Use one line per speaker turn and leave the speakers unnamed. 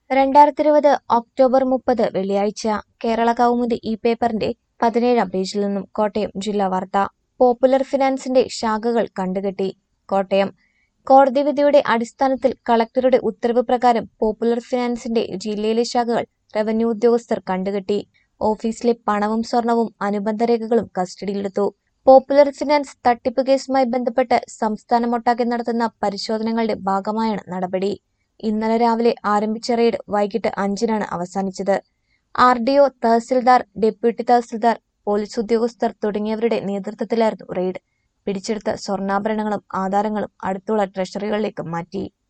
2020 October 30 വെള്ളിയാഴ്ച കേരള കൗമുദി ഈ പേപ്പറിന്റെ 17-ാം പേജിൽ നിന്നും കോട്ടയം ജില്ലാ വാർത്ത. പോപ്പുലർ ഫിനാൻസിന്റെ ശാഖകൾ കണ്ടുകെട്ടി. കോട്ടയം കോടതി വിധിയുടെ അടിസ്ഥാനത്തിൽ കളക്ടറുടെ ഉത്തരവ് പ്രകാരം പോപ്പുലർ ഫിനാൻസിന്റെ ജില്ലയിലെ ശാഖകൾ റവന്യൂ ഉദ്യോഗസ്ഥർ കണ്ടുകെട്ടി. ഓഫീസിലെ പണവും സ്വർണവും അനുബന്ധ രേഖകളും കസ്റ്റഡിയിലെടുത്തു. പോപ്പുലർ ഫിനാൻസ് തട്ടിപ്പ് കേസുമായി ബന്ധപ്പെട്ട് സംസ്ഥാനമൊട്ടാകെ നടത്തുന്ന പരിശോധനകളുടെ ഭാഗമായാണ് നടപടി. ഇന്നലെ രാവിലെ ആരംഭിച്ച റെയ്ഡ് വൈകിട്ട് 5-നാണ് അവസാനിച്ചത്. RDO, tahsildar, deputy tahsildar, police ഉദ്യോഗസ്ഥർ തുടങ്ങിയവരുടെ നേതൃത്വത്തിലായിരുന്നു റെയ്ഡ്. പിടിച്ചെടുത്ത സ്വർണ്ണാഭരണങ്ങളും ആധാരങ്ങളും അടുത്തുള്ള ട്രഷറികളിലേക്ക് മാറ്റി.